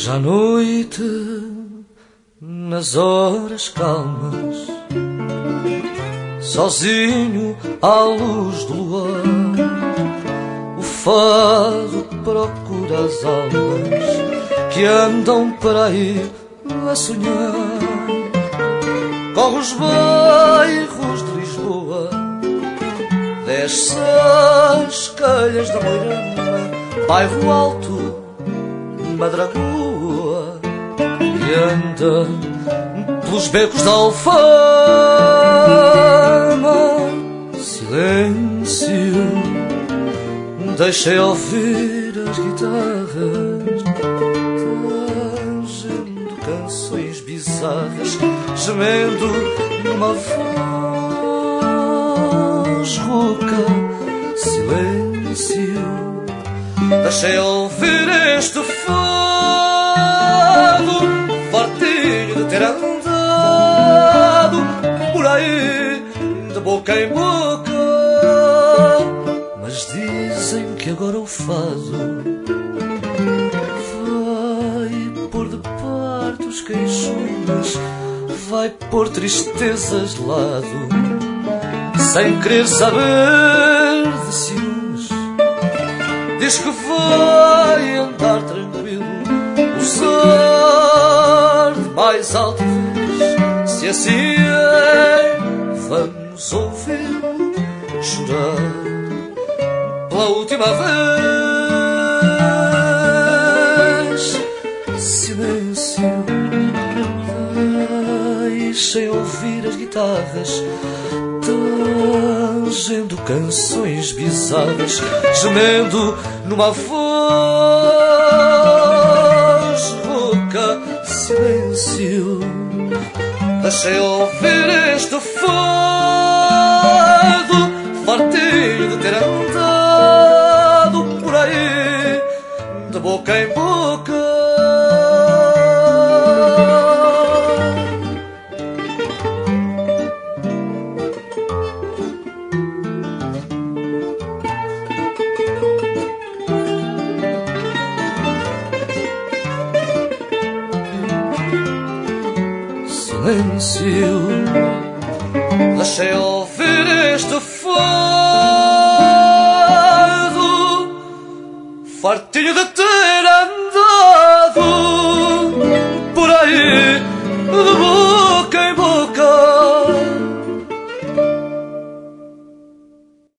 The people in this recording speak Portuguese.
Já à noite, nas horas calmas, sozinho à luz do luar, o fado procura as almas que andam para aí a sonhar. Corre os bairros de Lisboa, desce as calhas da Moirama, bairro alto, Madragoa, e anda pelos becos da Alfama. Silêncio, deixei ouvir as guitarras, tangendo canções bizarras, gemendo numa voz rouca. Silêncio, deixei ouvir este fado, fartinho de ter andado por aí de boca em boca. Mas dizem que agora o fado vai pôr de parte os queixumes, vai pôr tristezas de lado, sem querer saber de ciúmes. Diz que vai andar tranquilo, usar de mais alta voz. Se assim é, vamos ouvir chorar pela última vez. Silêncio, deixem ouvir as guitarras, tangendo canções bizarras, gemendo numa voz rouca. Silêncio, deixei ouvir este fado, fartinho de ter andado por aí de boca em boca. Silêncio, deixei ouvir este fado, fartinho de ter andado